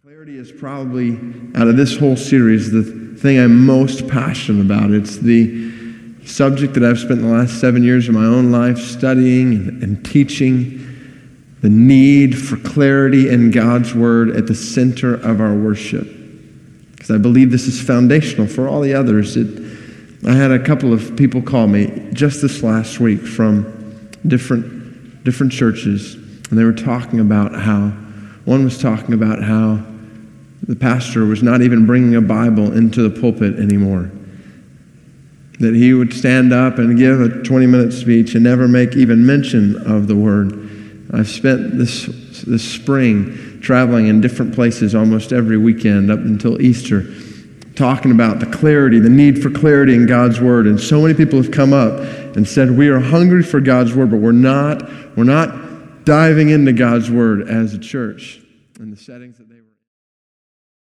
Clarity is probably, out of this whole series, the thing I'm most passionate about. It's the subject that I've spent the last 7 years of my own life studying and teaching, the need for clarity in God's Word at the center of our worship. Because I believe this is foundational for all the others. I had a couple of people call me just this last week from different churches, and they were talking about how, one was talking about how the pastor was not even bringing a Bible into the pulpit anymore. That he would stand up and give a 20-minute speech and never make even mention of the Word. I've spent this spring traveling in different places almost every weekend up until Easter, talking about the clarity, the need for clarity in God's Word. And so many people have come up and said, we are hungry for God's Word, but we're not diving into God's Word as a church in the settings that they